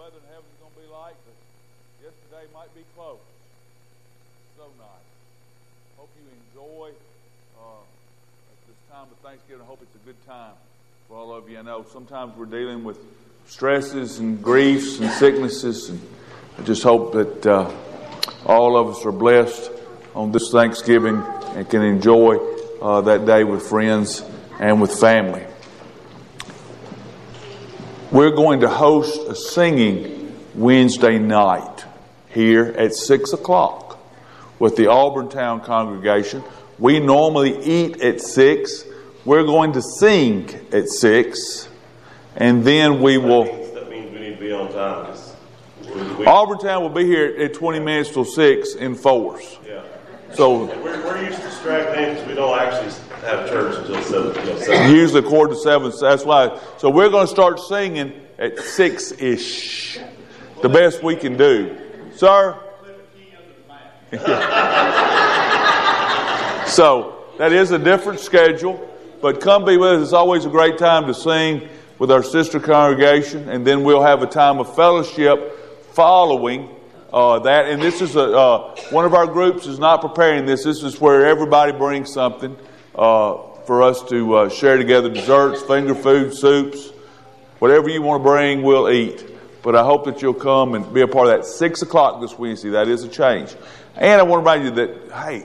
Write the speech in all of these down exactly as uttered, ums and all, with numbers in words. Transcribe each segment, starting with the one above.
weather in heaven is going to be like, but yesterday might be close. So nice. Hope you enjoy uh, this time of Thanksgiving. I hope it's a good time for all of you. I know sometimes we're dealing with stresses and griefs and sicknesses, and I just hope that uh, all of us are blessed on this Thanksgiving and can enjoy uh, that day with friends and with family. We're going to host a singing Wednesday night here at six o'clock with the Auburntown congregation. We normally eat at six. We're going to sing at six, and then we will... That means, that means we need to be on time. We, we, Auburntown will be here at twenty minutes till six in force. Yeah. So and we're, we're used to straggling in because we don't actually have church until seven. Until seven. Usually quarter to seven. So that's why. So we're going to start singing at six ish. The best we can do, sir. So that is a different schedule, but come be with us. It's always a great time to sing with our sister congregation, and then we'll have a time of fellowship following uh, that. And this is a uh, one of our groups is not preparing this. This is where everybody brings something uh, for us to uh, share together: desserts, finger food, soups, whatever you want to bring, we'll eat. But I hope that you'll come and be a part of that. Six o'clock this Wednesday. That is a change. And I want to remind you that, hey,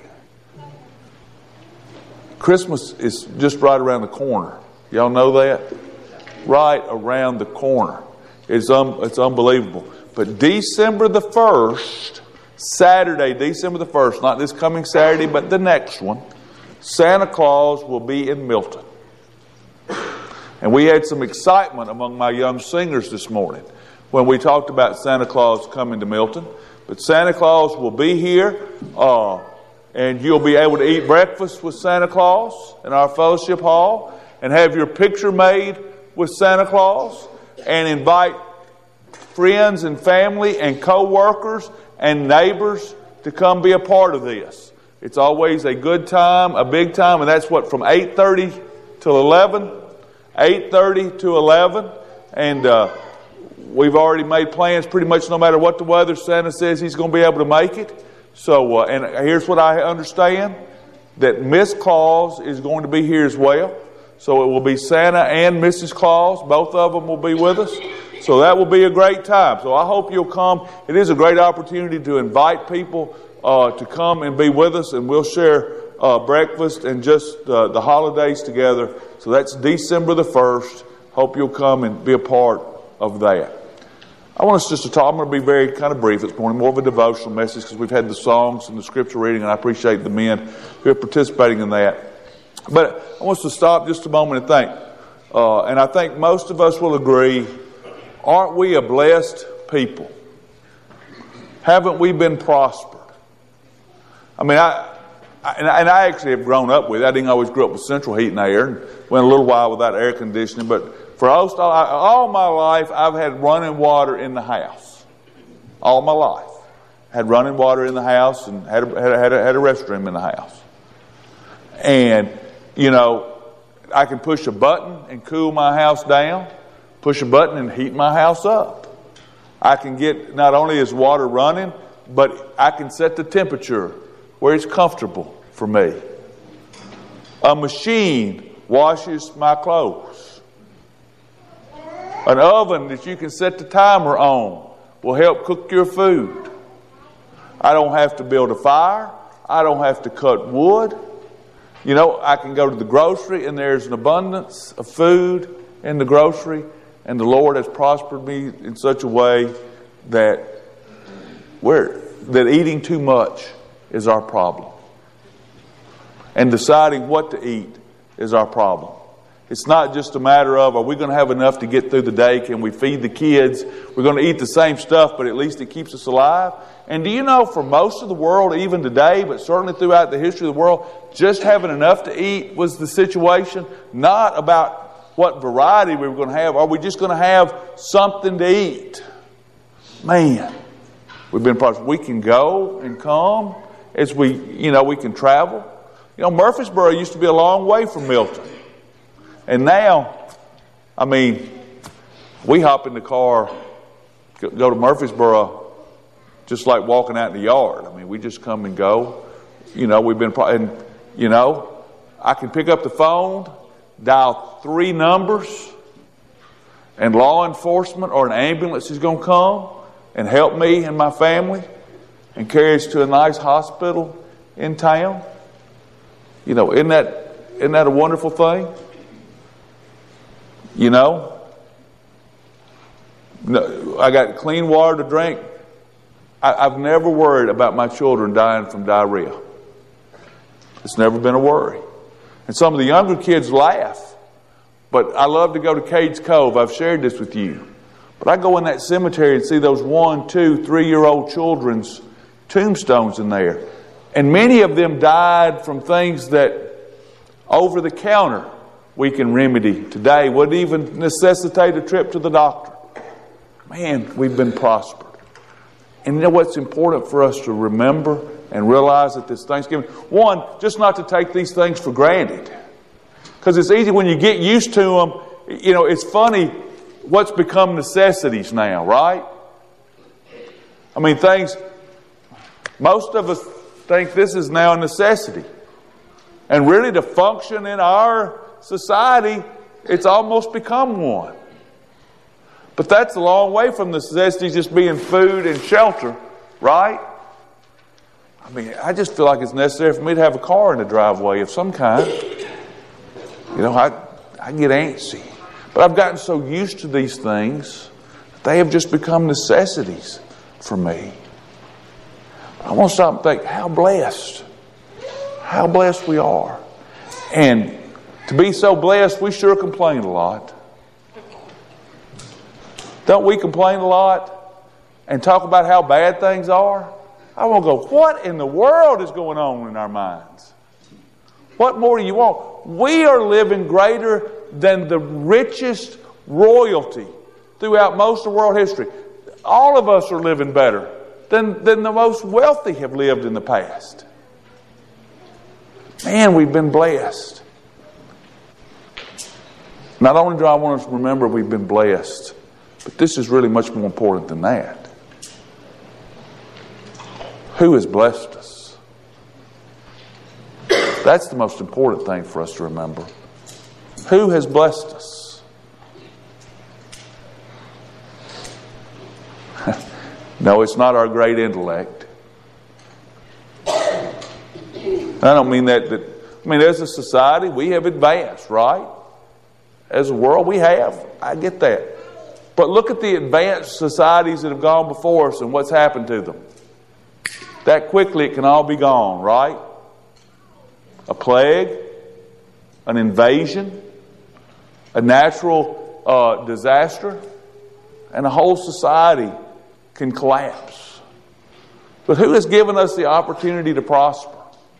Christmas is just right around the corner. Y'all know that? Right around the corner. It's um, it's unbelievable. But December the first, Saturday, December the first, not this coming Saturday, but the next one, Santa Claus will be in Milton. And we had some excitement among my young singers this morning when we talked about Santa Claus coming to Milton. But Santa Claus will be here, uh, and you'll be able to eat breakfast with Santa Claus in our fellowship hall and have your picture made with Santa Claus and invite friends and family and co-workers and neighbors to come be a part of this. It's always a good time, a big time, and that's what, from eight thirty till eleven? eight thirty to eleven, and uh, we've already made plans pretty much no matter what the weather. Santa says he's going to be able to make it. So, uh, and here's what I understand, that Miss Claus is going to be here as well. So it will be Santa and Missus Claus. Both of them will be with us. So that will be a great time. So I hope you'll come. It is a great opportunity to invite people uh, to come and be with us, and we'll share uh, breakfast and just uh, the holidays together. So that's December the first. Hope you'll come and be a part of that. I want us just to talk. I'm going to be very kind of brief this morning, more of a devotional message because we've had the songs and the scripture reading, and I appreciate the men who are participating in that. But I want us to stop just a moment and think. Uh, and I think most of us will agree, aren't we a blessed people? Haven't we been prospered? I mean, I, I and, I and I actually have grown up with it. I didn't always grow up with central heat and air, and went a little while without air conditioning, but for most, all my life, I've had running water in the house. All my life. Had running water in the house and had a, had a, had a, had a restroom in the house. And, you know, I can push a button and cool my house down, push a button and heat my house up. I can get, not only is water running, but I can set the temperature where it's comfortable for me. A machine washes my clothes. An oven that you can set the timer on will help cook your food. I don't have to build a fire. I don't have to cut wood. You know, I can go to the grocery and there's an abundance of food in the grocery, and the Lord has prospered me in such a way that we're, that eating too much is our problem. And deciding what to eat is our problem. It's not just a matter of, are we going to have enough to get through the day? Can we feed the kids? We're going to eat the same stuff, but at least it keeps us alive. And do you know, for most of the world, even today, but certainly throughout the history of the world, just having enough to eat was the situation. Not about what variety we were going to have. Are we just going to have something to eat? Man, we've been prosperous. We can go and come as we, you know, we can travel. You know, Murfreesboro used to be a long way from Milton. And now, I mean, we hop in the car go to Murfreesboro just like walking out in the yard. I mean, we just come and go. You know, we've been, and, you know, I can pick up the phone, dial three numbers, and law enforcement or an ambulance is going to come and help me and my family and carry us to a nice hospital in town. You know, isn't that, isn't that a wonderful thing? You know, no, I got clean water to drink. I, I've never worried about my children dying from diarrhea. It's never been a worry. And some of the younger kids laugh. But I love to go to Cades Cove. I've shared this with you. But I go in that cemetery and see those one, two, three-year-old children's tombstones in there. And many of them died from things that over the counter we can remedy today. Wouldn't even necessitate a trip to the doctor. Man, we've been prospered. And you know what's important for us to remember and realize at this Thanksgiving? One, just not to take these things for granted. Because it's easy when you get used to them. You know, it's funny what's become necessities now, right? I mean, things, most of us think this is now a necessity. And really to function in our society, it's almost become one. But that's a long way from necessities just being food and shelter, right? I mean, I just feel like it's necessary for me to have a car in the driveway of some kind. You know, I, I get antsy. But I've gotten so used to these things, they have just become necessities for me. I want to stop and think, how blessed. How blessed we are. And to be so blessed, we sure complain a lot. Don't we complain a lot and talk about how bad things are? I want to go, what in the world is going on in our minds? What more do you want? We are living greater than the richest royalty throughout most of world history. All of us are living better than, than the most wealthy have lived in the past. Man, we've been blessed. Not only do I want us to remember we've been blessed, but this is really much more important than that. Who has blessed us? That's the most important thing for us to remember. Who has blessed us? No, it's not our great intellect. I don't mean that, that... I mean, as a society, we have advanced, right? As a world, we have. I get that. But look at the advanced societies that have gone before us and what's happened to them. That quickly it can all be gone, right? A plague, an invasion, a natural uh, disaster, and a whole society can collapse. But who has given us the opportunity to prosper?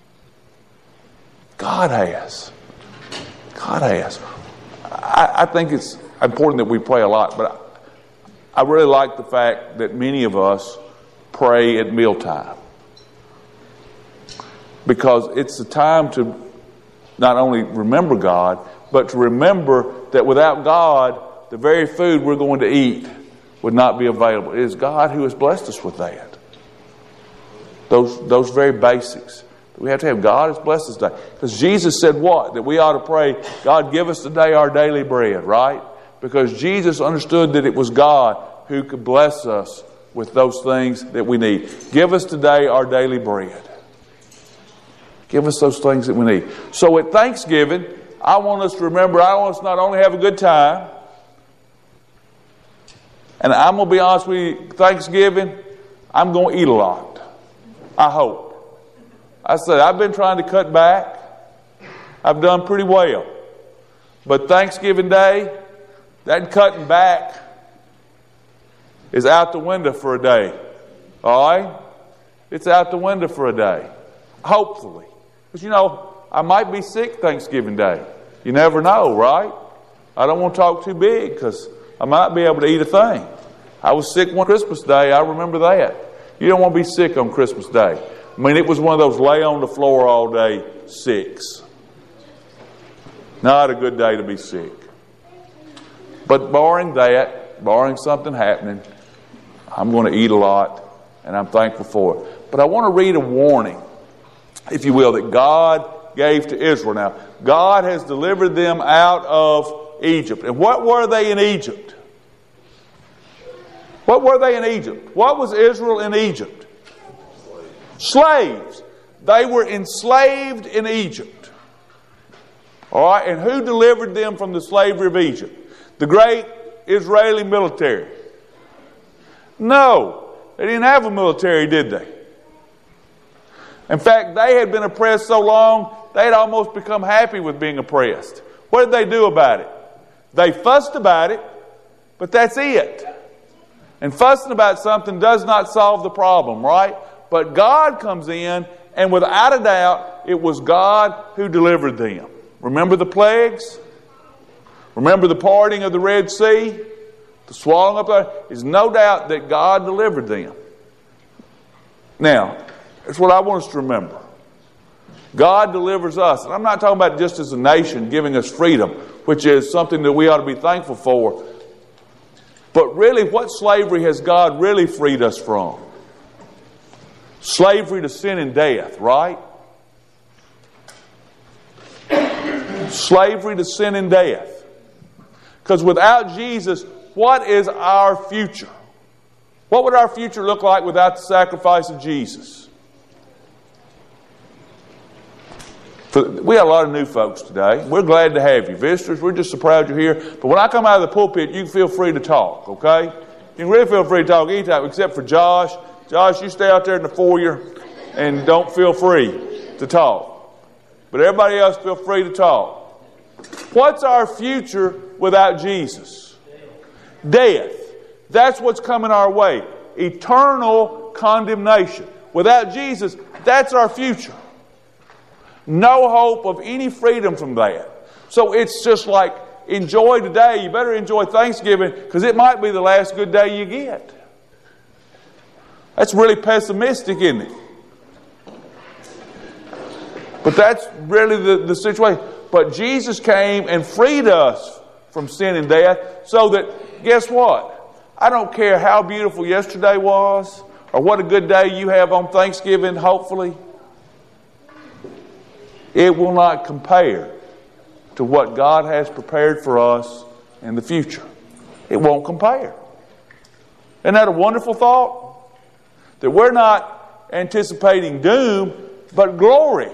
God has. God has. I, I think it's important that we pray a lot, but I, I really like the fact that many of us pray at mealtime. Because it's a time to not only remember God, but to remember that without God, the very food we're going to eat would not be available. It is God who has blessed us with that. Those, those very basics. We have to have God has blessed us today. Because Jesus said what? That we ought to pray, God, give us today our daily bread, right? Because Jesus understood that it was God who could bless us with those things that we need. Give us today our daily bread. Give us those things that we need. So at Thanksgiving, I want us to remember, I want us to not only have a good time, and I'm going to be honest with you, Thanksgiving, I'm going to eat a lot. I hope. I said, I've been trying to cut back. I've done pretty well. But Thanksgiving Day, that cutting back is out the window for a day. All right? It's out the window for a day. Hopefully. Because, you know, I might be sick Thanksgiving Day. You never know, right? I don't want to talk too big because I might be able to eat a thing. I was sick one Christmas Day. I remember that. You don't want to be sick on Christmas Day. I mean, it was one of those lay on the floor all day sicks. Not a good day to be sick. But barring that, barring something happening, I'm going to eat a lot, and I'm thankful for it. But I want to read a warning, if you will, that God gave to Israel. Now, God has delivered them out of Egypt. And what were they in Egypt? What were they in Egypt? What was Israel in Egypt? Slaves. They were enslaved in Egypt. All right, and who delivered them from the slavery of Egypt? The great Israeli military. No, they didn't have a military, did they? In fact, they had been oppressed so long, they had almost become happy with being oppressed. What did they do about it? They fussed about it, but that's it. And fussing about something does not solve the problem, right? But God comes in, and without a doubt, it was God who delivered them. Remember the plagues? Remember the parting of the Red Sea? The swallowing up there? There's no doubt that God delivered them. Now, that's what I want us to remember. God delivers us. And I'm not talking about just as a nation giving us freedom, which is something that we ought to be thankful for. But really, what slavery has God really freed us from? Slavery to sin and death, right? Slavery to sin and death. Because without Jesus, what is our future? What would our future look like without the sacrifice of Jesus? We have a lot of new folks today. We're glad to have you. Visitors, we're just so proud you're here. But when I come out of the pulpit, you can feel free to talk, okay? You can really feel free to talk anytime, except for Josh. Josh, you stay out there in the foyer and don't feel free to talk. But everybody else feel free to talk. What's our future without Jesus? Death. That's what's coming our way. Eternal condemnation. Without Jesus, that's our future. No hope of any freedom from that. So it's just like, enjoy today. You better enjoy Thanksgiving because it might be the last good day you get. That's really pessimistic, isn't it? But that's really the, the situation. But Jesus came and freed us from sin and death so that, guess what? I don't care how beautiful yesterday was or what a good day you have on Thanksgiving, hopefully. It will not compare to what God has prepared for us in the future. It won't compare. Isn't that a wonderful thought? That we're not anticipating doom, but glory.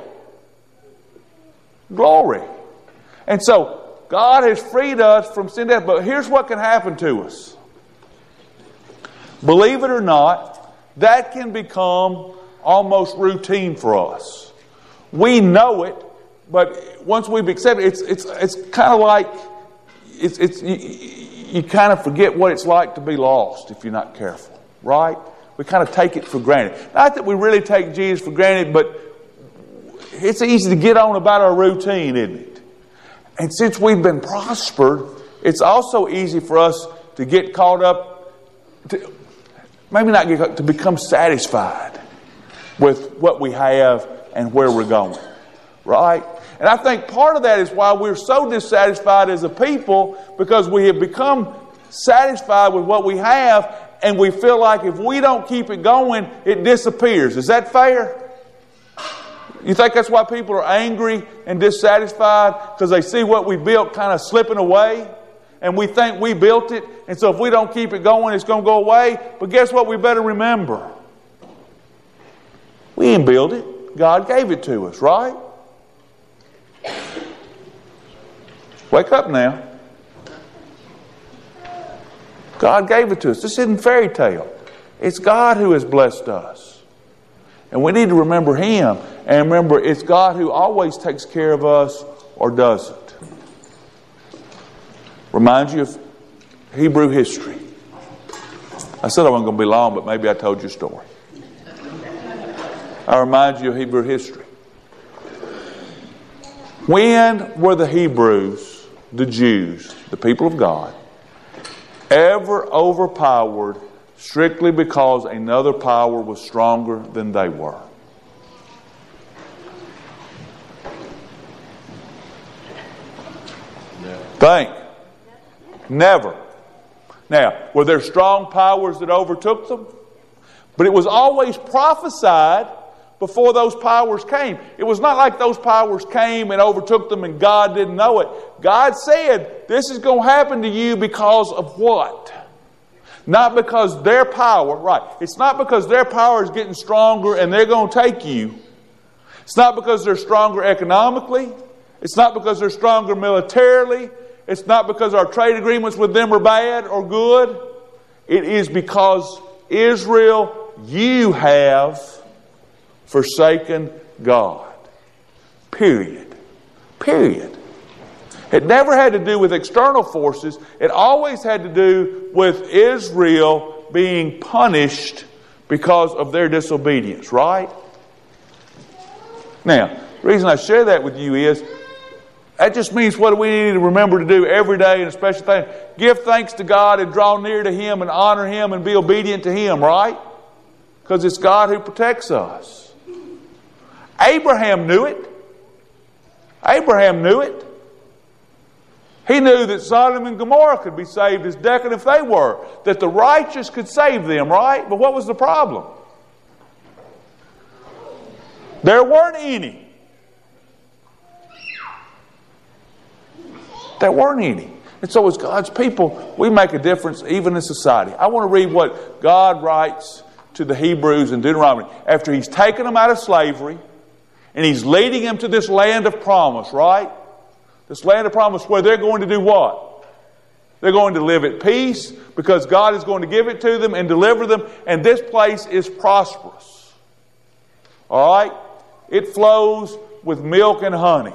Glory. And so, God has freed us from sin and death. But here's what can happen to us. Believe it or not, that can become almost routine for us. We know it, but once we've accepted it, it's it's it's kind of like it's it's you, you kind of forget what it's like to be lost if you're not careful, right? We kind of take it for granted. Not that we really take Jesus for granted, but it's easy to get on about our routine, isn't it? And since we've been prospered, it's also easy for us to get caught up, to, maybe not get caught, to become satisfied with what we have and where we're going, right? And I think part of that is why we're so dissatisfied as a people, because we have become satisfied with what we have, and we feel like if we don't keep it going, it disappears. Is that fair? You think that's why people are angry and dissatisfied? Because they see what we built kind of slipping away, and we think we built it, and so if we don't keep it going, it's going to go away. But guess what we better remember? We didn't build it. God gave it to us, right? Wake up now. God gave it to us. This isn't fairy tale. It's God who has blessed us. And we need to remember Him. And remember, it's God who always takes care of us or doesn't. Remind you of Hebrew history. I said I wasn't going to be long, but maybe I told you a story. I remind you of Hebrew history. When were the Hebrews, the Jews, the people of God, ever overpowered strictly because another power was stronger than they were? Think. Never. Now, were there strong powers that overtook them? But it was always prophesied before those powers came. It was not like those powers came and overtook them and God didn't know it. God said, this is going to happen to you because of what? Not because their power, right. It's not because their power is getting stronger and they're going to take you. It's not because they're stronger economically. It's not because they're stronger militarily. It's not because our trade agreements with them are bad or good. It is because Israel, you have forsaken God. Period. Period. It never had to do with external forces. It always had to do with Israel being punished because of their disobedience, right? Now, the reason I share that with you is that just means what we need to remember to do every day, and especially thing, give thanks to God and draw near to Him and honor Him and be obedient to Him, right? Because it's God who protects us. Abraham knew it. Abraham knew it. He knew that Sodom and Gomorrah could be saved as decadent if they were. That the righteous could save them, right? But what was the problem? There weren't any. There weren't any. And so as God's people, we make a difference even in society. I want to read what God writes to the Hebrews in Deuteronomy. After He's taken them out of slavery and He's leading them to this land of promise, right? This land of promise where they're going to do what? They're going to live at peace because God is going to give it to them and deliver them. And this place is prosperous. All right? It flows with milk and honey.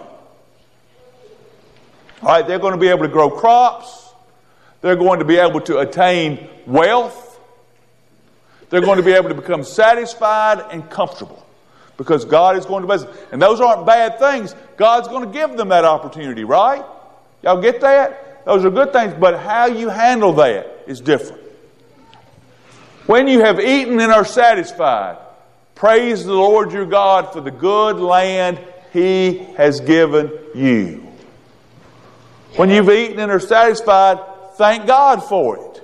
All right, they're going to be able to grow crops. They're going to be able to attain wealth. They're going to be able to become satisfied and comfortable because God is going to bless them. And those aren't bad things. God's going to give them that opportunity, right? Y'all get that? Those are good things, but how you handle that is different. When you have eaten and are satisfied, praise the Lord your God for the good land He has given you. When you've eaten and are satisfied, thank God for it.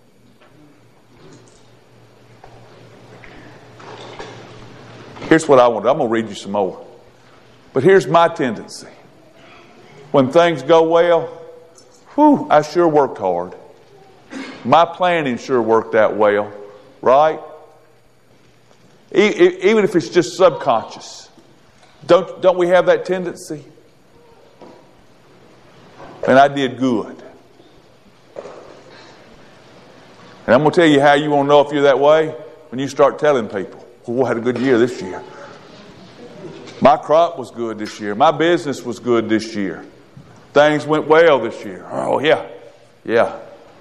Here's what I want. I'm going to read you some more. But here's my tendency. When things go well, whew, I sure worked hard. My planning sure worked out well, right? Even if it's just subconscious. Don't, don't we have that tendency? And I did good. And I'm going to tell you how you want to know if you're that way when you start telling people, oh, I had a good year this year. My crop was good this year. My business was good this year. Things went well this year. Oh, yeah. Yeah.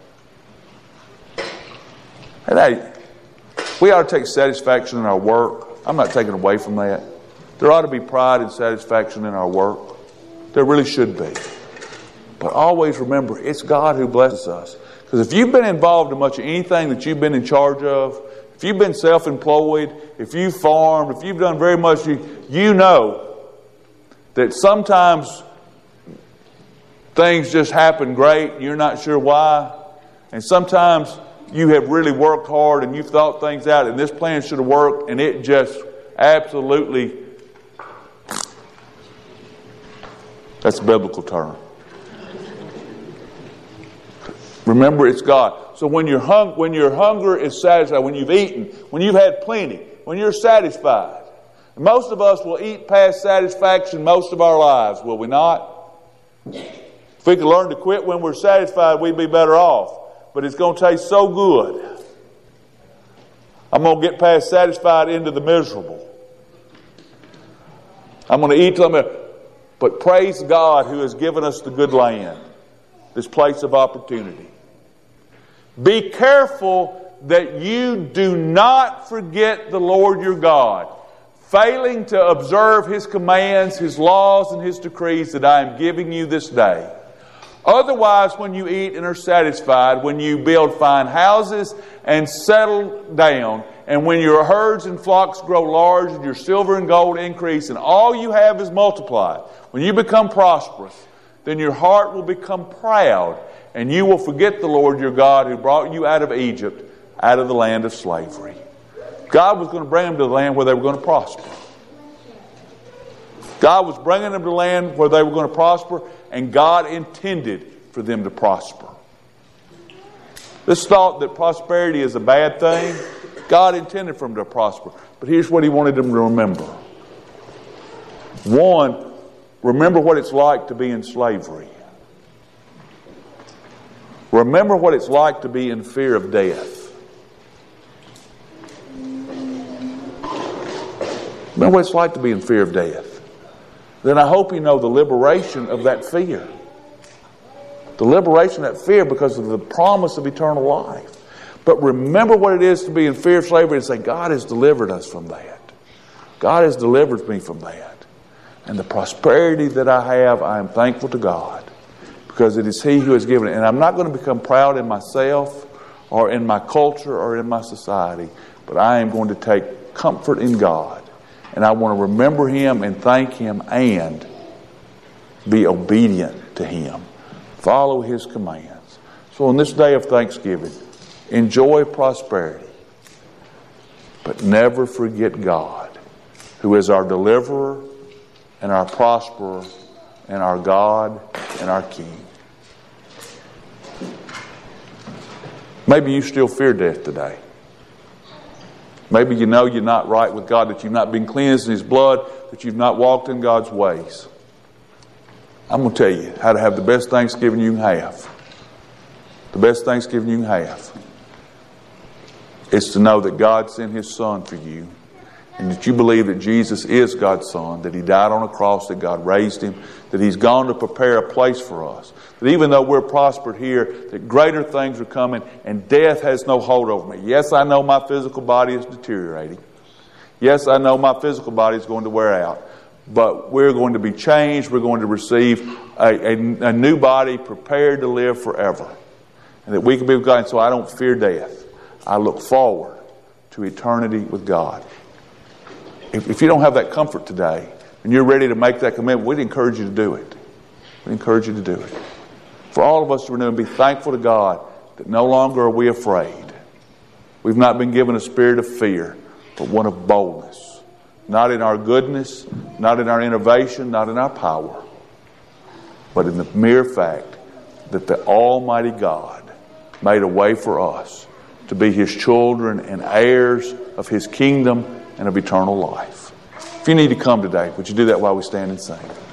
And hey, we ought to take satisfaction in our work. I'm not taking away from that. There ought to be pride and satisfaction in our work. There really should be. But always remember, it's God who blesses us. Because if you've been involved in much of anything that you've been in charge of, if you've been self-employed, if you've farmed, if you've done very much, you, you know that sometimes things just happen great, you're not sure why. And sometimes you have really worked hard and you've thought things out and this plan should have worked and it just absolutely, that's a biblical term. Remember, it's God. So when, you're hung, when your hunger is satisfied, when you've eaten, when you've had plenty, when you're satisfied, most of us will eat past satisfaction most of our lives, will we not? If we could learn to quit when we're satisfied, we'd be better off. But it's going to taste so good. I'm going to get past satisfied into the miserable. I'm going to eat till I'm... But praise God who has given us the good land, this place of opportunity. Be careful that you do not forget the Lord your God, failing to observe His commands, His laws, and His decrees that I am giving you this day. Otherwise, when you eat and are satisfied, when you build fine houses and settle down, and when your herds and flocks grow large and your silver and gold increase and all you have is multiplied, when you become prosperous, then your heart will become proud, and you will forget the Lord your God who brought you out of Egypt, out of the land of slavery. God was going to bring them to the land where they were going to prosper. God was bringing them to the land where they were going to prosper, and God intended for them to prosper. This thought that prosperity is a bad thing, God intended for them to prosper. But here's what He wanted them to remember. One, remember what it's like to be in slavery. Remember what it's like to be in fear of death. Remember what it's like to be in fear of death. Then I hope you know the liberation of that fear. The liberation of that fear because of the promise of eternal life. But remember what it is to be in fear of slavery and say, God has delivered us from that. God has delivered me from that. And the prosperity that I have, I am thankful to God. Because it is He who has given it. And I'm not going to become proud in myself or in my culture or in my society. But I am going to take comfort in God. And I want to remember Him and thank Him and be obedient to Him. Follow His commands. So on this day of Thanksgiving, enjoy prosperity. But never forget God, who is our deliverer and our prosperer and our God and our King. Maybe you still fear death today. Maybe you know you're not right with God, that you've not been cleansed in His blood, that you've not walked in God's ways. I'm going to tell you how to have the best Thanksgiving you can have. The best Thanksgiving you can have is to know that God sent His Son for you, and that you believe that Jesus is God's Son, that He died on a cross, that God raised Him, that He's gone to prepare a place for us. That even though we're prospered here, that greater things are coming and death has no hold over me. Yes, I know my physical body is deteriorating. Yes, I know my physical body is going to wear out. But we're going to be changed. We're going to receive a, a, a new body prepared to live forever. And that we can be with God. And so I don't fear death. I look forward to eternity with God. If, if you don't have that comfort today and you're ready to make that commitment, we'd encourage you to do it. We'd encourage you to do it. For all of us to renew and be thankful to God that no longer are we afraid. We've not been given a spirit of fear, but one of boldness. Not in our goodness, not in our innovation, not in our power, but in the mere fact that the Almighty God made a way for us to be His children and heirs of His kingdom and of eternal life. If you need to come today, would you do that while we stand and sing?